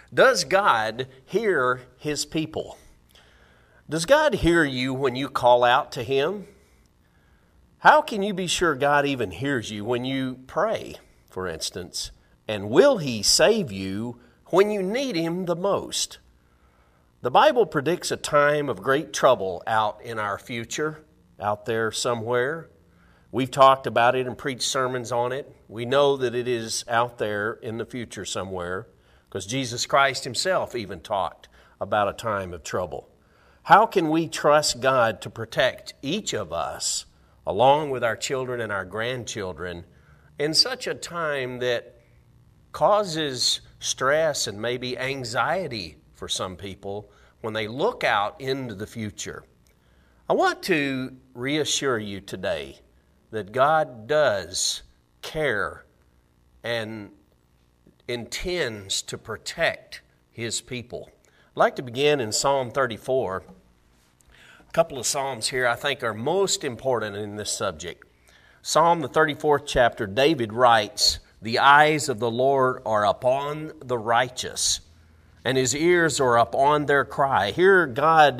Does God hear His people? Does God hear you when you call out to Him? How can you be sure God even hears you when you pray, for instance? And will He save you when you need Him the most? The Bible predicts a time of great trouble out in our future, out there somewhere. We've talked about it and preached sermons on it. We know that it is out there in the future somewhere because Jesus Christ Himself even talked about a time of trouble. How can we trust God to protect each of us, along with our children and our grandchildren, in such a time that causes stress and maybe anxiety for some people when they look out into the future? I want to reassure you today that God does care and intends to protect His people. I'd like to begin in Psalm 34. A couple of Psalms here I think are most important in this subject. Psalm the 34th chapter, David writes, "The eyes of the Lord are upon the righteous, and His ears are upon their cry." Here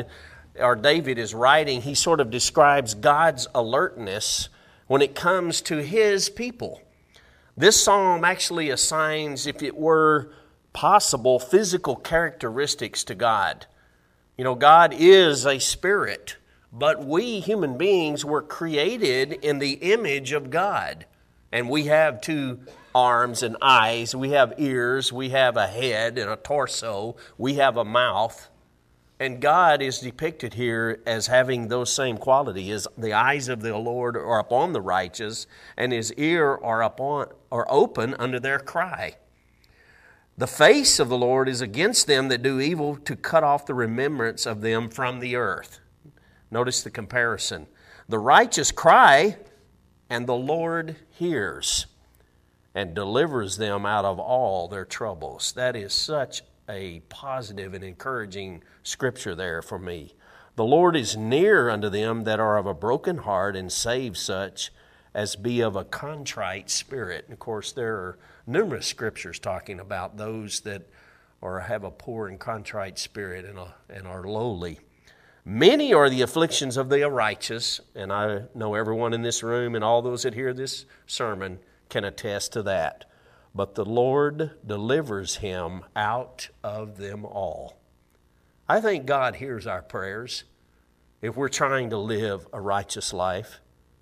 David is writing, he sort of describes God's alertness when it comes to His people. This psalm actually assigns, if it were possible, physical characteristics to God. You know, God is a spirit, but we human beings were created in the image of God. And we have 2 arms and eyes, we have ears, we have a head and a torso, we have a mouth. And God is depicted here as having those same qualities. The eyes of the Lord are upon the righteous, and His ear are open unto their cry. The face of the Lord is against them that do evil, to cut off the remembrance of them from the earth. Notice the comparison. The righteous cry, and the Lord hears and delivers them out of all their troubles. That is such a positive and encouraging scripture there for me. The Lord is near unto them that are of a broken heart, and saves such as be of a contrite spirit. And of course, there are numerous scriptures talking about those that have a poor and contrite spirit and are lowly. Many are the afflictions of the righteous, and I know everyone in this room and all those that hear this sermon can attest to that. But the Lord delivers him out of them all. I think God hears our prayers if we're trying to live a righteous life.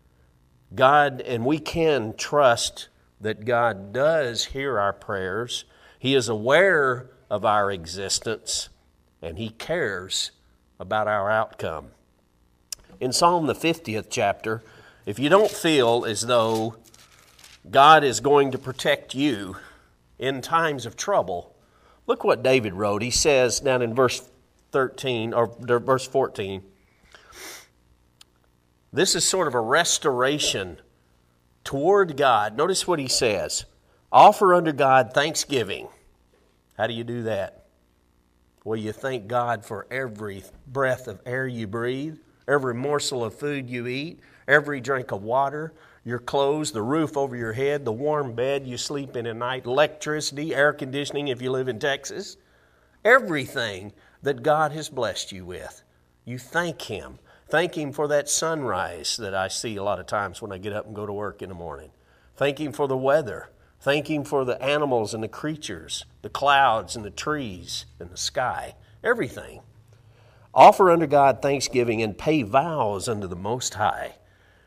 And we can trust that God does hear our prayers. He is aware of our existence, and He cares about our outcome. In Psalm the 50th chapter, if you don't feel as though God is going to protect you in times of trouble, look what David wrote. He says down in verse 14, this is sort of a restoration toward God. Notice what he says. Offer unto God thanksgiving. How do you do that? Well, you thank God for every breath of air you breathe, every morsel of food you eat, every drink of water, your clothes, the roof over your head, the warm bed you sleep in at night, electricity, air conditioning if you live in Texas. Everything that God has blessed you with, you thank Him. Thank Him for that sunrise that I see a lot of times when I get up and go to work in the morning. Thank Him for the weather. Thank Him for the animals and the creatures, the clouds and the trees and the sky, everything. Offer unto God thanksgiving and pay vows unto the Most High.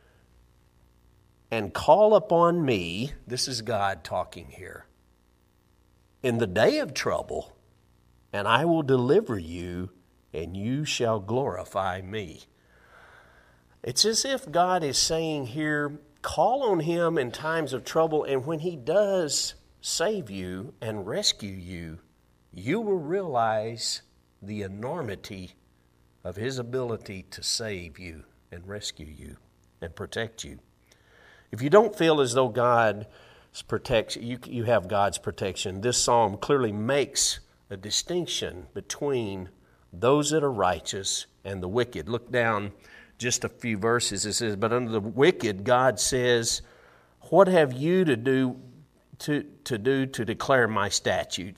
And call upon me, this is God talking here, in the day of trouble, and I will deliver you, and you shall glorify me. It's as if God is saying here, call on Him in times of trouble, and when He does save you and rescue you, you will realize the enormity of His ability to save you and rescue you and protect you. If you don't feel as though God protects you have God's protection, this psalm clearly makes a distinction between those that are righteous and the wicked. Look down just a few verses. It says, but unto the wicked, God says, what have you to do to declare my statutes?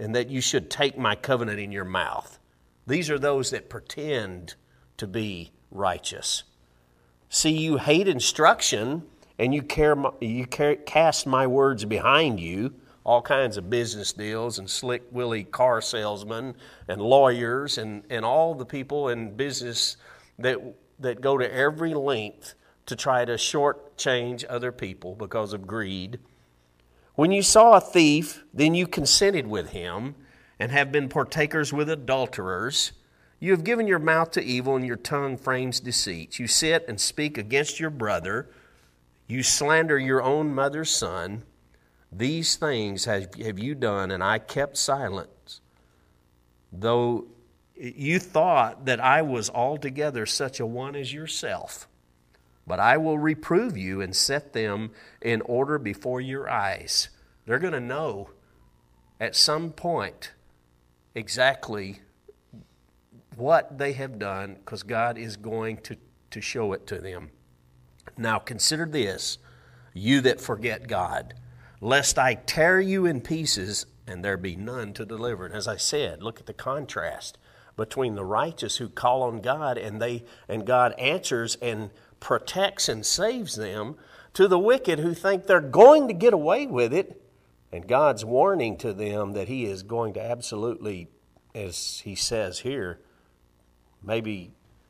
and that you should take my covenant in your mouth. These are those that pretend to be righteous. See, you hate instruction, and you cast my words behind you, all kinds of business deals and slick willy car salesmen and lawyers and all the people in business that go to every length to try to shortchange other people because of greed. When you saw a thief, then you consented with him and have been partakers with adulterers. You have given your mouth to evil, and your tongue frames deceit. You sit and speak against your brother. You slander your own mother's son. These things have you done, and I kept silence, though you thought that I was altogether such a one as yourself. But I will reprove you and set them in order before your eyes. They're going to know at some point exactly what they have done, because God is going to show it to them. Now consider this, you that forget God, lest I tear you in pieces and there be none to deliver. And as I said, look at the contrast between the righteous who call on God and God answers and protects and saves them, to the wicked who think they're going to get away with it, and God's warning to them that He is going to absolutely, as He says here, maybe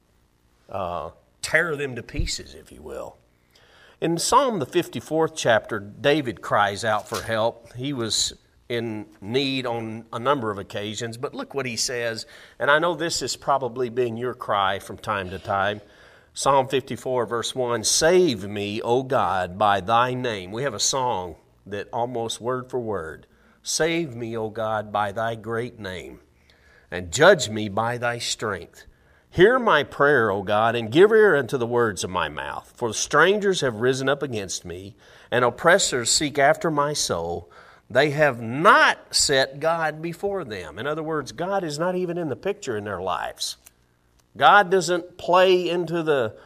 tear them to pieces, if you will. In Psalm the 54th chapter, David cries out for help. He was in need on a number of occasions, but look what he says, and I know this has probably been your cry from time to time. Psalm 54 verse 1, save me, O God, by thy name. We have a song that almost word for word, save me, O God, by thy great name, and judge me by thy strength. Hear my prayer, O God, and give ear unto the words of my mouth. For strangers have risen up against me, and oppressors seek after my soul. They have not set God before them. In other words, God is not even in the picture in their lives. God doesn't play into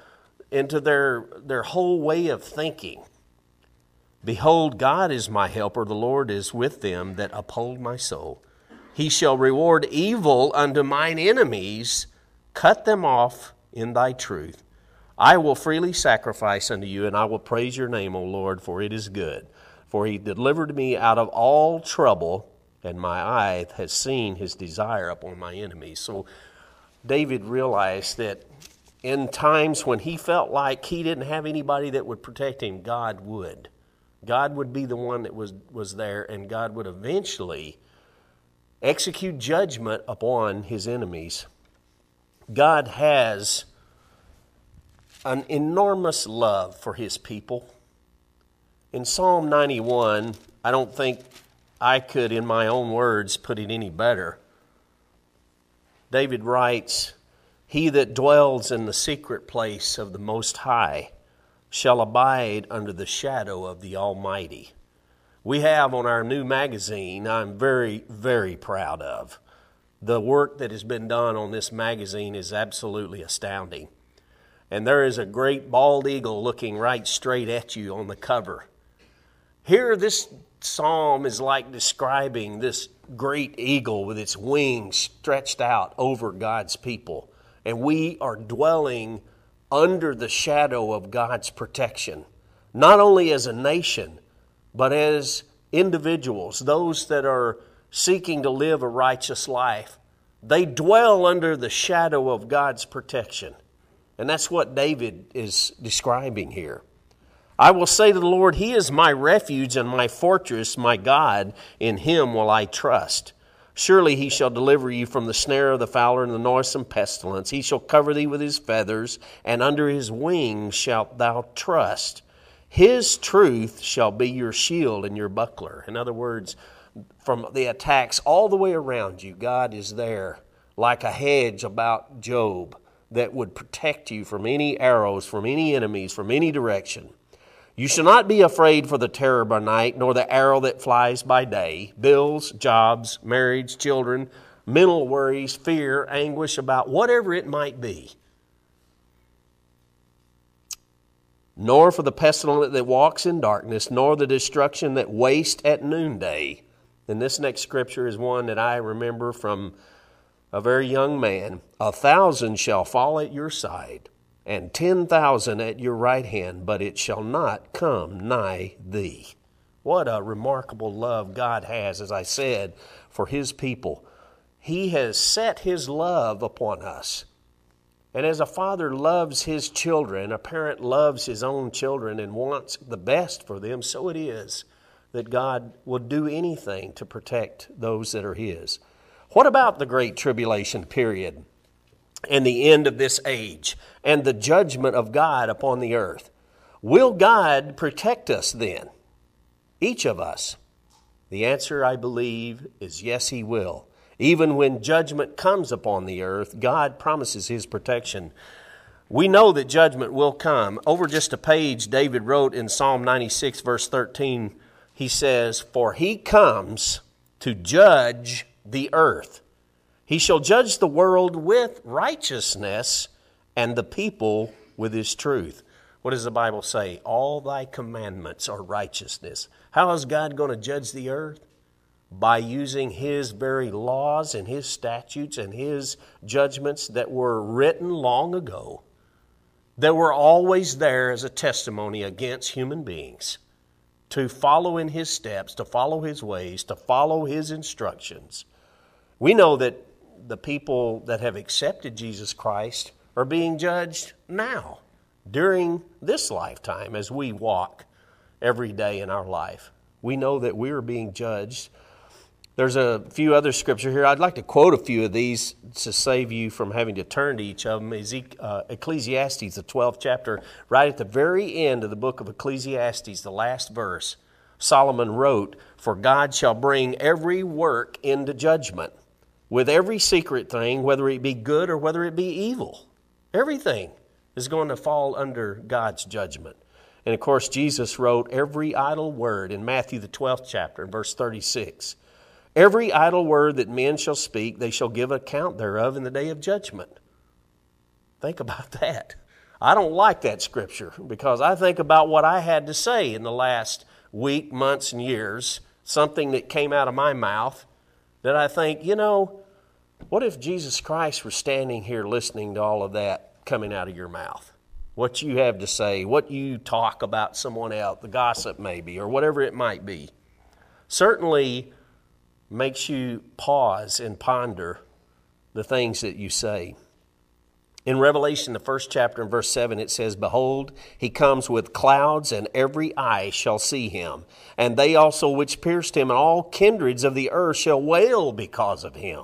their whole way of thinking. Behold, God is my helper. The Lord is with them that uphold my soul. He shall reward evil unto mine enemies. Cut them off in thy truth. I will freely sacrifice unto you, and I will praise your name, O Lord, for it is good. For he delivered me out of all trouble, and my eye has seen his desire upon my enemies. So David realized that in times when he felt like he didn't have anybody that would protect him, God would. God would be the one that was there, and God would eventually execute judgment upon his enemies. God has an enormous love for his people. In Psalm 91, I don't think I could, in my own words, put it any better. David writes, he that dwells in the secret place of the Most High shall abide under the shadow of the Almighty. We have on our new magazine, I'm very, very proud of. The work that has been done on this magazine is absolutely astounding. And there is a great bald eagle looking right straight at you on the cover. Here, this psalm is like describing this great eagle with its wings stretched out over God's people. And we are dwelling under the shadow of God's protection, not only as a nation, but as individuals, those that are seeking to live a righteous life. They dwell under the shadow of God's protection. And that's what David is describing here. I will say to the Lord, He is my refuge and my fortress, my God. In Him will I trust. Surely He shall deliver you from the snare of the fowler and the noisome pestilence. He shall cover thee with His feathers, and under His wings shalt thou trust. His truth shall be your shield and your buckler. In other words, from the attacks all the way around you, God is there like a hedge about Job that would protect you from any arrows, from any enemies, from any direction. You shall not be afraid for the terror by night, nor the arrow that flies by day. Bills, jobs, marriage, children, mental worries, fear, anguish about whatever it might be. Nor for the pestilence that walks in darkness, nor the destruction that wastes at noonday. And this next scripture is one that I remember from a very young man. 1,000 shall fall at your side, and 10,000 at your right hand, but it shall not come nigh thee. What a remarkable love God has, as I said, for His people. He has set His love upon us. And as a father loves his children, a parent loves his own children and wants the best for them, so it is that God will do anything to protect those that are His. What about the Great Tribulation period and the end of this age and the judgment of God upon the earth? Will God protect us then? Each of us? The answer, I believe, is yes, He will. Even when judgment comes upon the earth, God promises His protection. We know that judgment will come. Over just a page, David wrote in Psalm 96, verse 13, he says, "For He comes to judge the earth. He shall judge the world with righteousness and the people with His truth." What does the Bible say? All Thy commandments are righteousness. How is God going to judge the earth? By using His very laws and His statutes and His judgments that were written long ago, that were always there as a testimony against human beings, to follow in His steps, to follow His ways, to follow His instructions. We know that the people that have accepted Jesus Christ are being judged now, during this lifetime, as we walk every day in our life. We know that we are being judged. There's a few other scripture here. I'd like to quote a few of these to save you from having to turn to each of them. Ecclesiastes, the 12th chapter, right at the very end of the book of Ecclesiastes, the last verse, Solomon wrote, "For God shall bring every work into judgment, with every secret thing, whether it be good or whether it be evil." Everything is going to fall under God's judgment. And of course, Jesus wrote every idle word in Matthew, the 12th chapter, verse 36. "Every idle word that men shall speak, they shall give account thereof in the day of judgment." Think about that. I don't like that scripture because I think about what I had to say in the last week, months, and years, something that came out of my mouth that I think, what if Jesus Christ were standing here listening to all of that coming out of your mouth? What you have to say, what you talk about someone else, the gossip maybe, or whatever it might be. Certainly makes you pause and ponder the things that you say. In Revelation, the 1st chapter, in verse 7, it says, "Behold, He comes with clouds, and every eye shall see Him. And they also which pierced Him, and all kindreds of the earth shall wail because of Him."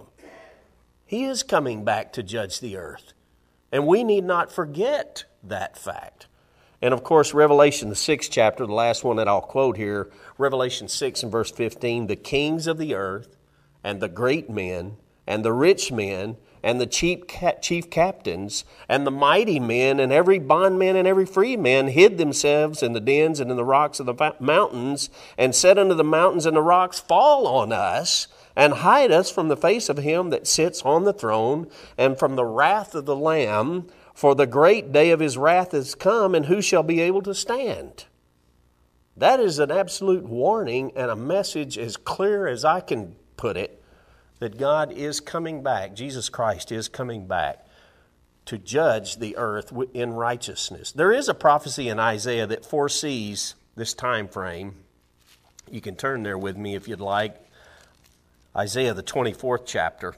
He is coming back to judge the earth. And we need not forget that fact. And of course, Revelation, the 6th chapter, the last one that I'll quote here, Revelation 6 and verse 15, "The kings of the earth, and the great men, and the rich men, and the chief captains, and the mighty men, and every bondman and every free man hid themselves in the dens and in the rocks of the mountains, and said unto the mountains and the rocks, Fall on us, and hide us from the face of Him that sits on the throne, and from the wrath of the Lamb, for the great day of His wrath is come, and who shall be able to stand?" That is an absolute warning and a message as clear as I can put it, that God is coming back, Jesus Christ is coming back to judge the earth in righteousness. There is a prophecy in Isaiah that foresees this time frame. You can turn there with me if you'd like. Isaiah, the 24th chapter.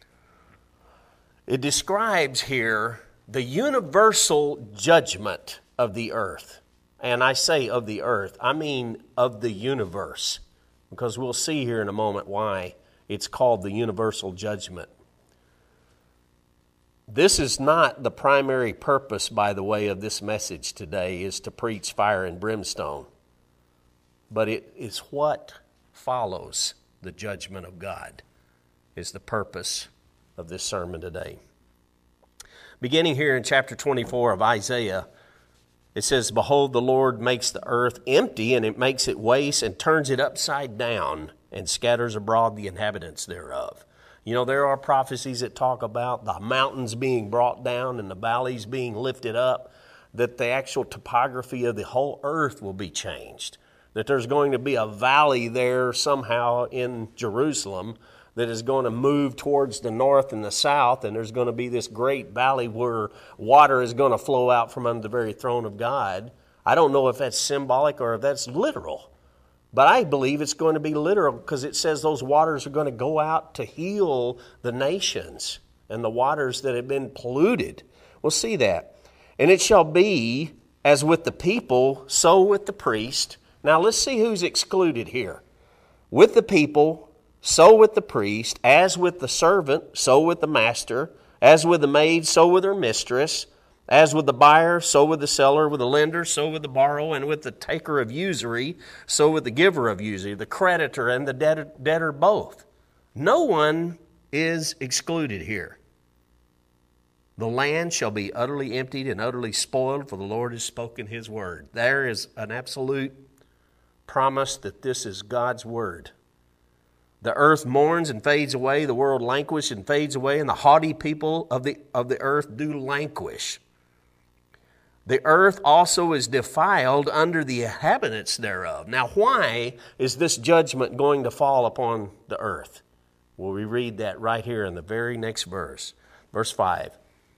It describes here the universal judgment of the earth. And I say of the earth, I mean of the universe, because we'll see here in a moment why it's called the universal judgment. This is not the primary purpose, by the way, of this message today, is to preach fire and brimstone. But it is what follows the judgment of God is the purpose of this sermon today. Beginning here in chapter 24 of Isaiah, it says, "Behold, the Lord makes the earth empty, and it makes it waste, and turns it upside down, and scatters abroad the inhabitants thereof." There are prophecies that talk about the mountains being brought down and the valleys being lifted up, that the actual topography of the whole earth will be changed, that there's going to be a valley there somehow in Jerusalem that is going to move towards the north and the south, and there's going to be this great valley where water is going to flow out from under the very throne of God. I don't know if that's symbolic or if that's literal, but I believe it's going to be literal because it says those waters are going to go out to heal the nations and the waters that have been polluted. We'll see that. And it shall be as with the people, so with the priest. Now let's see who's excluded here. With the people, so with the priest, as with the servant, so with the master, as with the maid, so with her mistress, as with the buyer, so with the seller, with the lender, so with the borrower, and with the taker of usury, so with the giver of usury, the creditor and the debtor both. No one is excluded here. The land shall be utterly emptied and utterly spoiled, for the Lord has spoken his word. There is an absolute promise that this is God's word. The earth mourns and fades away, the world languishes and fades away, and the haughty people of the earth do languish. The earth also is defiled under the inhabitants thereof. Now, why is this judgment going to fall upon the earth? Well, we read that right here in the very next verse. Verse 5.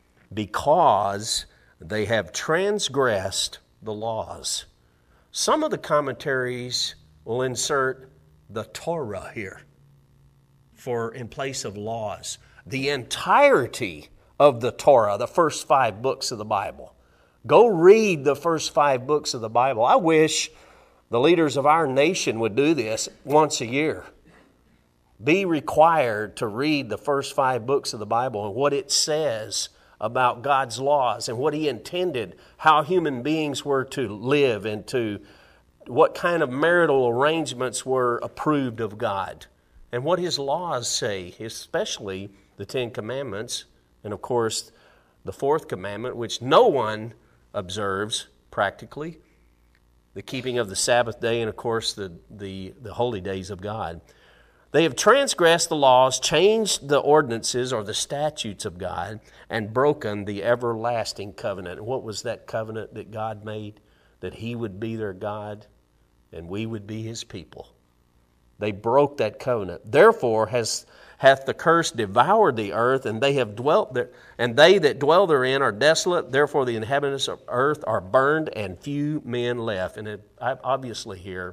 Because they have transgressed the laws. Some of the commentaries will insert the Torah here for in place of laws. The entirety of the Torah, the first 5 books of the Bible. Go read the first 5 books of the Bible. I wish the leaders of our nation would do this once a year. Be required to read the first 5 books of the Bible and what it says about God's laws and what he intended, how human beings were to live and to what kind of marital arrangements were approved of God and what his laws say, especially the 10 Commandments and, of course, the 4th commandment, which no one observes practically, the keeping of the Sabbath day and, of course, the holy days of God. They have transgressed the laws, changed the ordinances or the statutes of God, and broken the everlasting covenant. And what was that covenant that God made? That he would be their God and we would be his people. They broke that covenant. Therefore hath the curse devoured the earth, and they have dwelt there, and they that dwell therein are desolate. Therefore the inhabitants of earth are burned, and few men left. And it obviously here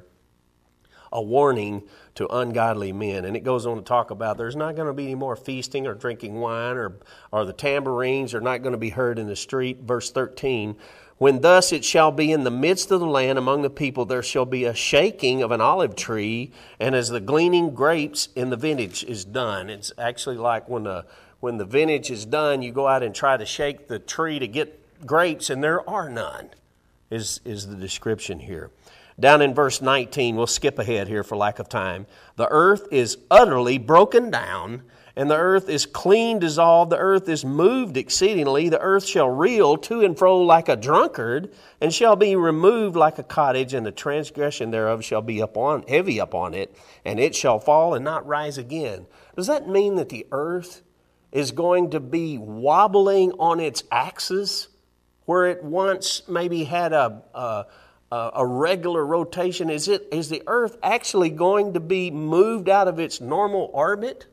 a warning to ungodly men. And it goes on to talk about there's not going to be any more feasting or drinking wine, or the tambourines are not going to be heard in the street. Verse 13, when thus it shall be in the midst of the land among the people, there shall be a shaking of an olive tree, and as the gleaning grapes in the vintage is done. It's actually like when the vintage is done, you go out and try to shake the tree to get grapes, and there are none, is the description here. Down in verse 19, we'll skip ahead here for lack of time. The earth is utterly broken down, and the earth is clean dissolved. The earth is moved exceedingly. The earth shall reel to and fro like a drunkard, and shall be removed like a cottage, and the transgression thereof shall be heavy upon it, and it shall fall and not rise again. Does that mean that the earth is going to be wobbling on its axis, where it once maybe had a regular rotation? Is the earth actually going to be moved out of its normal orbit?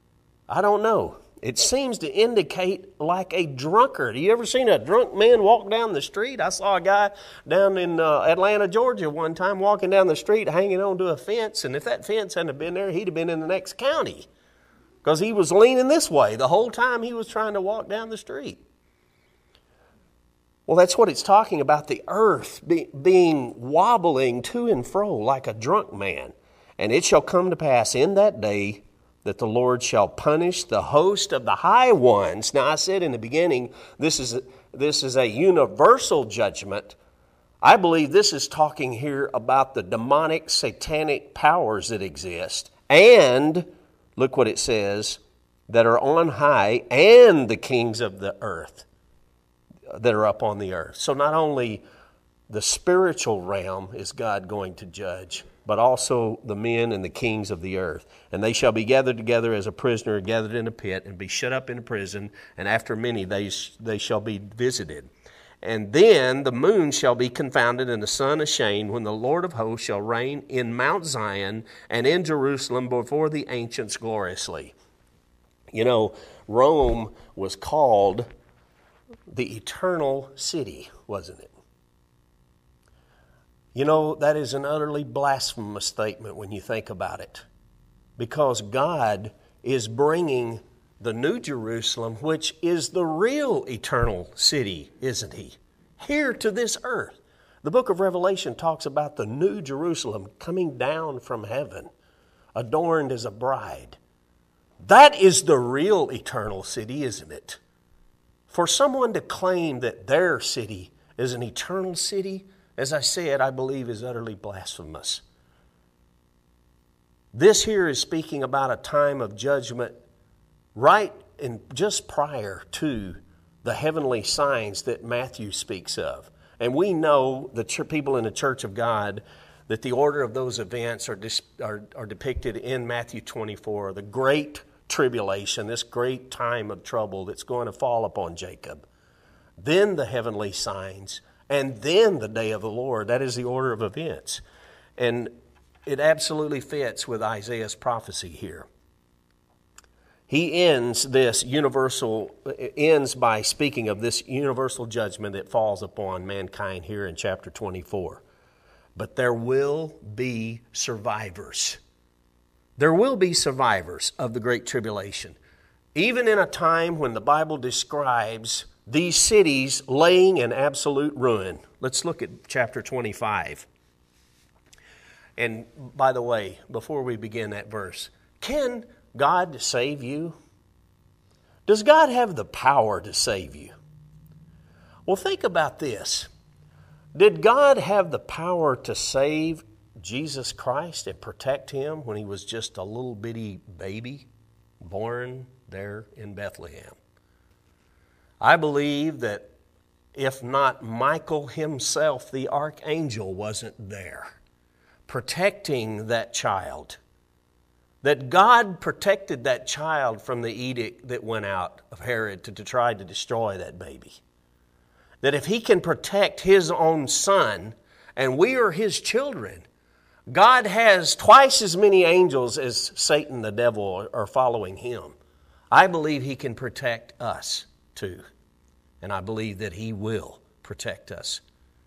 I don't know. It seems to indicate like a drunkard. You ever seen a drunk man walk down the street? I saw a guy down in Atlanta, Georgia one time walking down the street hanging onto a fence, and if that fence hadn't been there, he'd have been in the next county because he was leaning this way the whole time he was trying to walk down the street. Well, that's what it's talking about, the earth being wobbling to and fro like a drunk man. And it shall come to pass in that day that the Lord shall punish the host of the high ones. Now, I said in the beginning, this is a universal judgment. I believe this is talking here about the demonic, satanic powers that exist. And, look what it says, that are on high, and the kings of the earth that are up on the earth. So not only the spiritual realm is God going to judge, but also the men and the kings of the earth. And they shall be gathered together as a prisoner gathered in a pit, and be shut up in a prison, and after many they shall be visited. And then the moon shall be confounded and the sun ashamed when the Lord of hosts shall reign in Mount Zion and in Jerusalem before the ancients gloriously. You know, Rome was called the eternal city, wasn't it? You know, that is an utterly blasphemous statement when you think about it, because God is bringing the New Jerusalem, which is the real eternal city, isn't He? Here to this earth. The book of Revelation talks about the New Jerusalem coming down from heaven, adorned as a bride. That is the real eternal city, isn't it? For someone to claim that their city is an eternal city, as I said, I believe is utterly blasphemous. This here is speaking about a time of judgment right in just prior to the heavenly signs that Matthew speaks of. And we know, the people in the Church of God, that the order of those events are depicted in Matthew 24, the great tribulation, this great time of trouble that's going to fall upon Jacob. Then the heavenly signs, and then the day of the Lord. That is the order of events. And it absolutely fits with Isaiah's prophecy here. He ends by speaking of this universal judgment that falls upon mankind here in chapter 24. But there will be survivors. There will be survivors of the Great Tribulation. Even in a time when the Bible describes these cities laying in absolute ruin. Let's look at chapter 25. And by the way, before we begin that verse, can God save you? Does God have the power to save you? Well, think about this. Did God have the power to save Jesus Christ and protect Him when He was just a little bitty baby born there in Bethlehem? I believe that if not Michael himself, the archangel, wasn't there protecting that child, that God protected that child from the edict that went out of Herod to try to destroy that baby. That if He can protect His own Son, and we are His children, God has twice as many angels as Satan, the devil, are following Him. I believe He can protect us too. And I believe that He will protect us.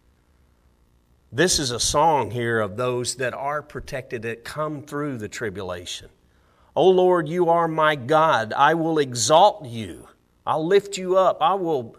This is a song here of those that are protected, that come through the tribulation. O Lord, You are my God. I will exalt You. I'll lift You up. I will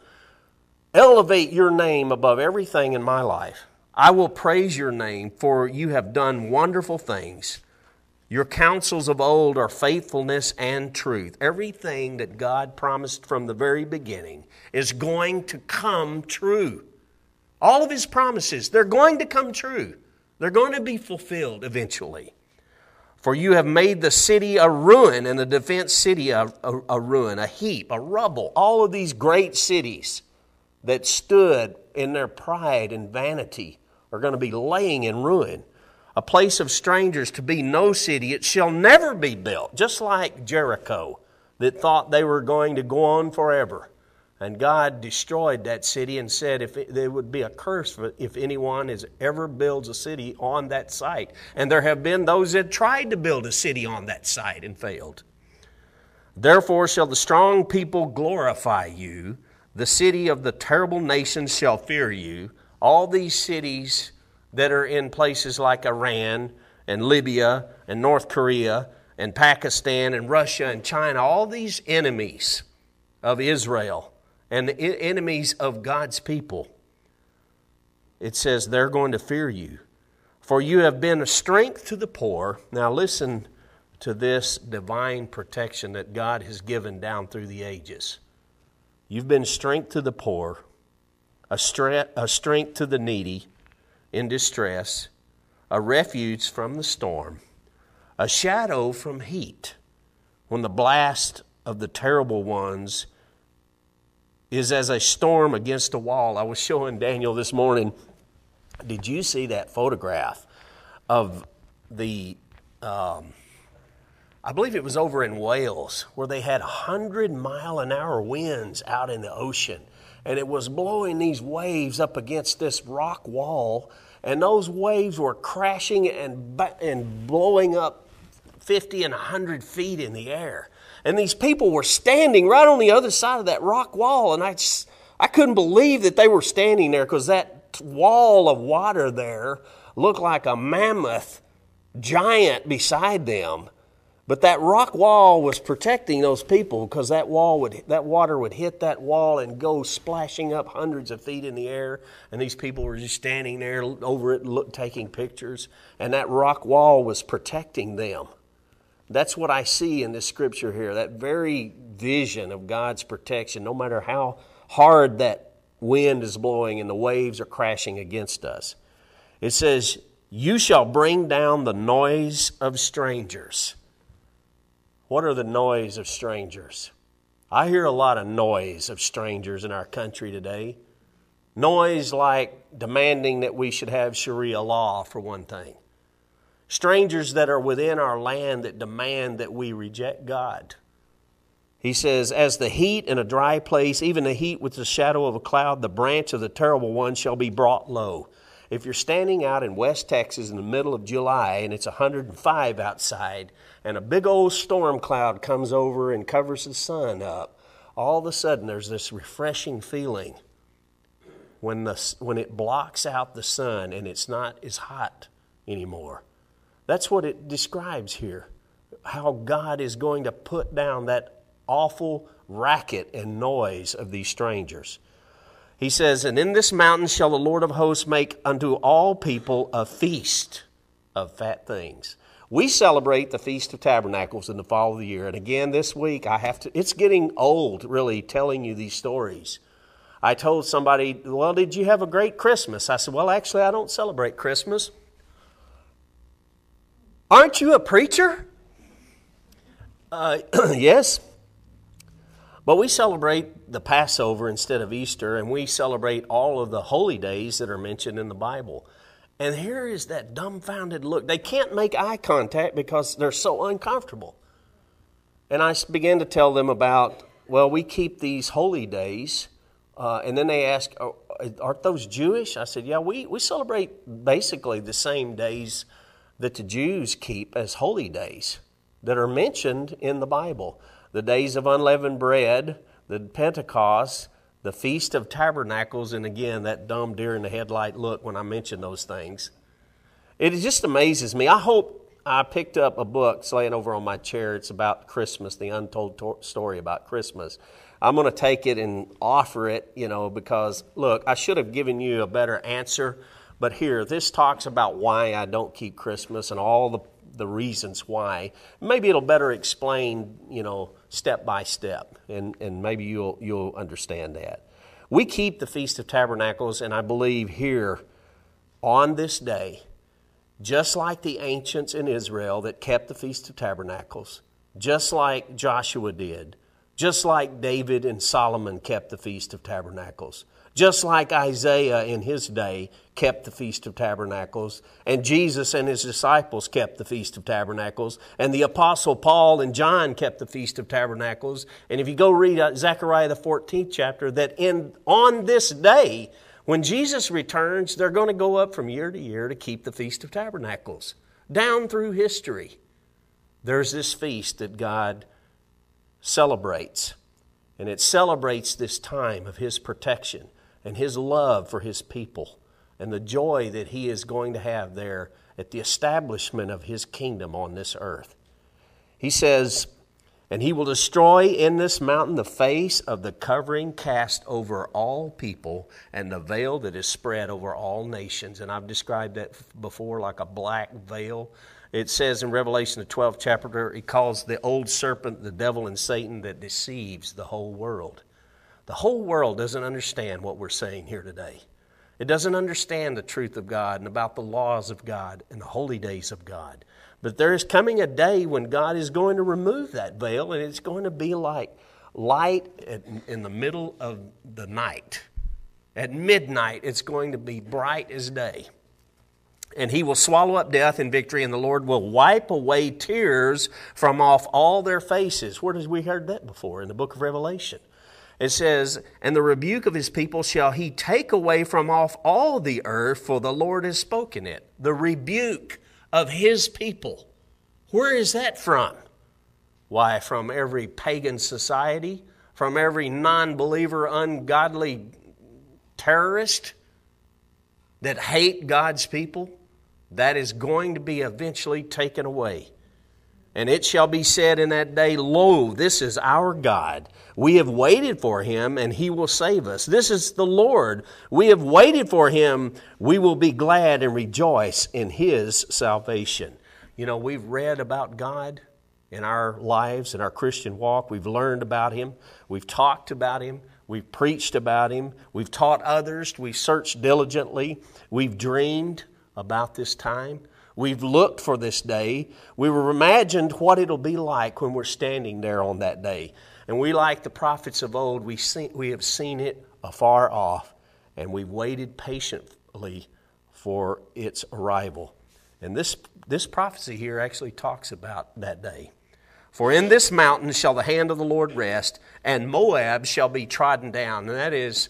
elevate Your name above everything in my life. I will praise Your name, for You have done wonderful things. Your counsels of old are faithfulness and truth. Everything that God promised from the very beginning is going to come true. All of His promises, they're going to come true. They're going to be fulfilled eventually. For You have made the city a ruin, and the defense city a ruin, a heap, a rubble. All of these great cities that stood in their pride and vanity are going to be laying in ruin. A place of strangers to be no city, it shall never be built. Just like Jericho, that thought they were going to go on forever. And God destroyed that city and said there would be a curse if anyone ever builds a city on that site. And there have been those that tried to build a city on that site and failed. Therefore shall the strong people glorify You. The city of the terrible nations shall fear You. All these cities that are in places like Iran and Libya and North Korea and Pakistan and Russia and China, all these enemies of Israel and the enemies of God's people, it says they're going to fear You. For You have been a strength to the poor. Now listen to this divine protection that God has given down through the ages. You've been strength to the poor, a strength to the needy in distress, a refuge from the storm, a shadow from heat, when the blast of the terrible ones is as a storm against a wall. I was showing Daniel this morning, did you see that photograph of the, I believe it was over in Wales, where they had 100-mile-an-hour winds out in the ocean, and it was blowing these waves up against this rock wall, and those waves were crashing and blowing up 50 and 100 feet in the air. And these people were standing right on the other side of that rock wall, and I couldn't believe that they were standing there, because that wall of water there looked like a mammoth giant beside them. But that rock wall was protecting those people, because that water would hit that wall and go splashing up hundreds of feet in the air, and these people were just standing there over it taking pictures, and that rock wall was protecting them. That's what I see in this scripture here, that very vision of God's protection, no matter how hard that wind is blowing and the waves are crashing against us. It says, "You shall bring down the noise of strangers." What are the noise of strangers? I hear a lot of noise of strangers in our country today. Noise like demanding that we should have Sharia law, for one thing. Strangers that are within our land that demand that we reject God. He says, "As the heat in a dry place, even the heat with the shadow of a cloud, the branch of the terrible one shall be brought low." If you're standing out in West Texas in the middle of July and it's 105 outside and a big old storm cloud comes over and covers the sun up, all of a sudden there's this refreshing feeling when it blocks out the sun and it's not as hot anymore. That's what it describes here, how God is going to put down that awful racket and noise of these strangers. He says, "And in this mountain shall the Lord of hosts make unto all people a feast of fat things." We celebrate the Feast of Tabernacles in the fall of the year. And again, this week, it's getting old, really, telling you these stories. I told somebody, "Well, did you have a great Christmas?" I said, "Well, actually, I don't celebrate Christmas." "Aren't you a preacher?" Yes. But we celebrate the Passover instead of Easter, and we celebrate all of the holy days that are mentioned in the Bible. And here is that dumbfounded look. They can't make eye contact because they're so uncomfortable. And I began to tell them about, well, we keep these holy days. And then they ask, aren't those Jewish? I said, yeah, we celebrate basically the same days that the Jews keep as holy days that are mentioned in the Bible. The days of unleavened bread, the Pentecost, the Feast of Tabernacles, and again, that dumb deer in the headlight look when I mention those things. It just amazes me. I hope I picked up a book, it's laying over on my chair. It's about Christmas, the untold story about Christmas. I'm going to take it and offer it, because, look, I should have given you a better answer. But here, this talks about why I don't keep Christmas and all the reasons why. Maybe it'll better explain, step by step, and maybe you'll understand that. We keep the Feast of Tabernacles, and I believe here on this day, just like the ancients in Israel that kept the Feast of Tabernacles, just like Joshua did, just like David and Solomon kept the Feast of Tabernacles, just like Isaiah in his day kept the Feast of Tabernacles, and Jesus and his disciples kept the Feast of Tabernacles, and the Apostle Paul and John kept the Feast of Tabernacles. And if you go read Zechariah the 14th chapter, that on this day, when Jesus returns, they're going to go up from year to year to keep the Feast of Tabernacles. Down through history, there's this feast that God celebrates, and it celebrates this time of His protection and His love for His people and the joy that He is going to have there at the establishment of His kingdom on this earth. He says, "And He will destroy in this mountain the face of the covering cast over all people and the veil that is spread over all nations." And I've described that before like a black veil. It says in Revelation the 12th chapter, He calls the old serpent the devil and Satan that deceives the whole world. The whole world doesn't understand what we're saying here today. It doesn't understand the truth of God and about the laws of God and the holy days of God. But there is coming a day when God is going to remove that veil, and it's going to be like light in the middle of the night. At midnight, it's going to be bright as day. And He will swallow up death in victory, and the Lord will wipe away tears from off all their faces. Where have we heard that before? In the book of Revelation. It says, and the rebuke of his people shall he take away from off all the earth, for the Lord has spoken it. The rebuke of his people. Where is that from? Why, from every pagan society, from every non-believer, ungodly terrorist that hate God's people. That is going to be eventually taken away. And it shall be said in that day, Lo, this is our God. We have waited for him, and he will save us. This is the Lord. We have waited for him. We will be glad and rejoice in his salvation. You know, we've read about God in our lives, in our Christian walk. We've learned about him. We've talked about him. We've preached about him. We've taught others. We've searched diligently. We've dreamed about this time. We've looked for this day. We've imagined what it'll be like when we're standing there on that day. And we, like the prophets of old, we have seen it afar off, and we've waited patiently for its arrival. And this prophecy here actually talks about that day. For in this mountain shall the hand of the Lord rest, and Moab shall be trodden down. And that is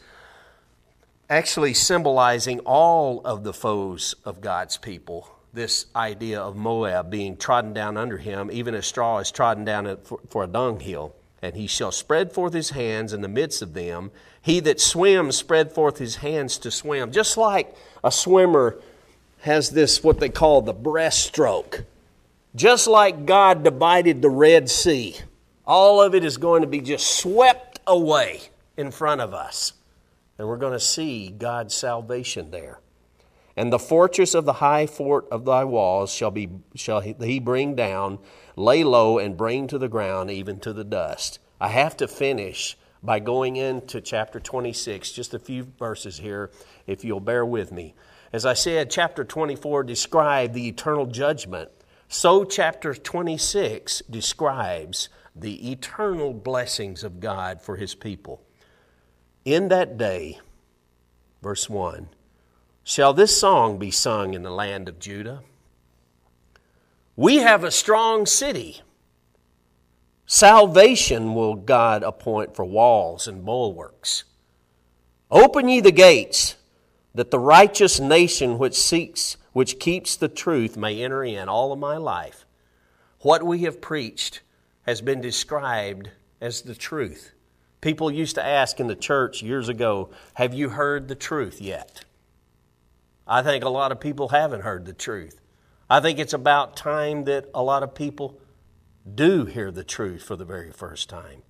actually symbolizing all of the foes of God's people. This idea of Moab being trodden down under him, even as straw is trodden down for a dunghill. And he shall spread forth his hands in the midst of them. He that swims spread forth his hands to swim. Just like a swimmer has this, what they call the breaststroke. Just like God divided the Red Sea. All of it is going to be just swept away in front of us. And we're going to see God's salvation there. And the fortress of the high fort of thy walls shall he bring down, lay low, and bring to the ground, even to the dust. I have to finish by going into chapter 26, just a few verses here, if you'll bear with me. As I said, chapter 24 described the eternal judgment. So chapter 26 describes the eternal blessings of God for his people. In that day, verse 1, shall this song be sung in the land of Judah? We have a strong city. Salvation will God appoint for walls and bulwarks. Open ye the gates, that the righteous nation which keeps the truth may enter in. All of my life, what we have preached has been described as the truth. People used to ask in the church years ago, have you heard the truth yet? I think a lot of people haven't heard the truth. I think it's about time that a lot of people do hear the truth for the very first time.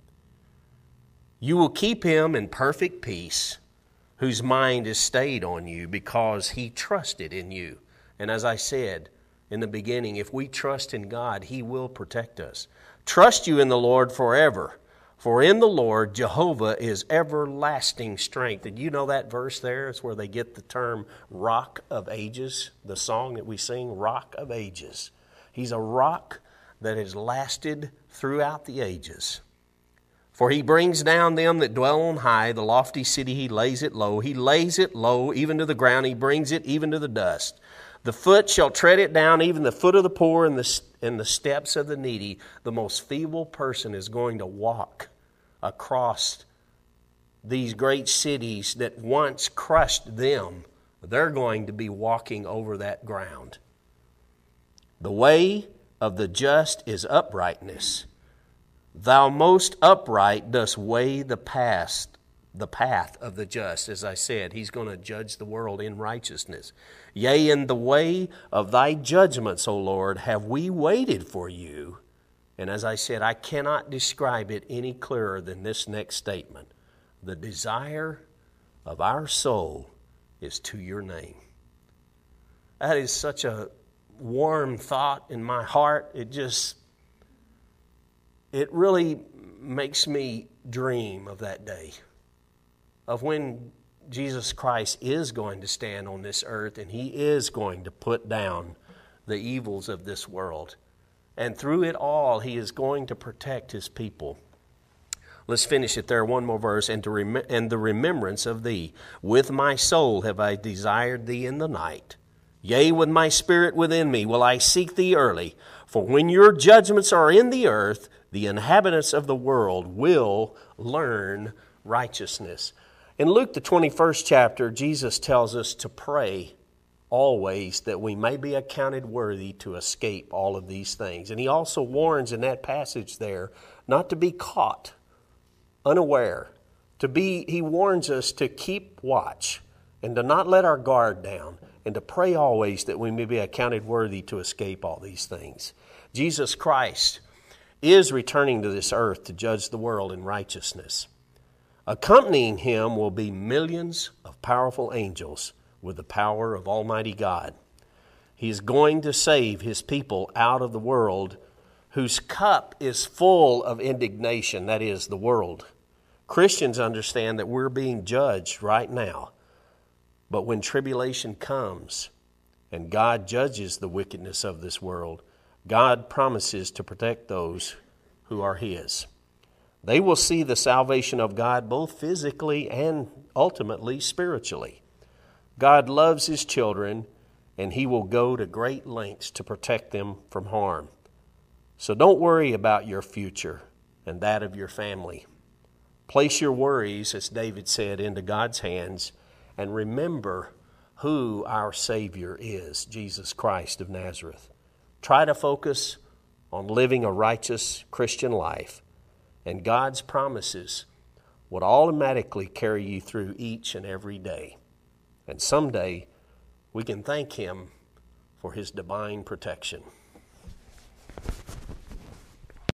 You will keep him in perfect peace, whose mind is stayed on you, because he trusted in you. And as I said in the beginning, if we trust in God, he will protect us. Trust you in the Lord forever. For in the Lord, Jehovah is everlasting strength. Did you know that verse there is where they get the term Rock of Ages? The song that we sing, Rock of Ages. He's a rock that has lasted throughout the ages. For he brings down them that dwell on high, the lofty city he lays it low. He lays it low even to the ground, he brings it even to the dust. The foot shall tread it down, even the foot of the poor and the steps of the needy. The most feeble person is going to walk across these great cities that once crushed them. They're going to be walking over that ground. The way of the just is uprightness. Thou most upright dost weigh the path of the just. As I said, he's going to judge the world in righteousness. Yea, in the way of thy judgments, O Lord, have we waited for you. And as I said, I cannot describe it any clearer than this next statement. The desire of our soul is to your name. That is such a warm thought in my heart. It really makes me dream of that day, of when Jesus Christ is going to stand on this earth and he is going to put down the evils of this world. And through it all, he is going to protect his people. Let's finish it there, one more verse. And the remembrance of thee. With my soul have I desired thee in the night. Yea, with my spirit within me will I seek thee early. For when your judgments are in the earth, the inhabitants of the world will learn righteousness. In Luke, the 21st chapter, Jesus tells us to pray always that we may be accounted worthy to escape all of these things. And he also warns in that passage there not to be caught unaware. He warns us to keep watch and to not let our guard down and to pray always that we may be accounted worthy to escape all these things. Jesus Christ is returning to this earth to judge the world in righteousness. Accompanying him will be millions of powerful angels with the power of Almighty God. He is going to save his people out of the world whose cup is full of indignation, that is, the world. Christians understand that we're being judged right now. But when tribulation comes and God judges the wickedness of this world, God promises to protect those who are his. They will see the salvation of God both physically and ultimately spiritually. God loves his children, and he will go to great lengths to protect them from harm. So don't worry about your future and that of your family. Place your worries, as David said, into God's hands, and remember who our Savior is, Jesus Christ of Nazareth. Try to focus on living a righteous Christian life, and God's promises would automatically carry you through each and every day. And someday we can thank him for his divine protection.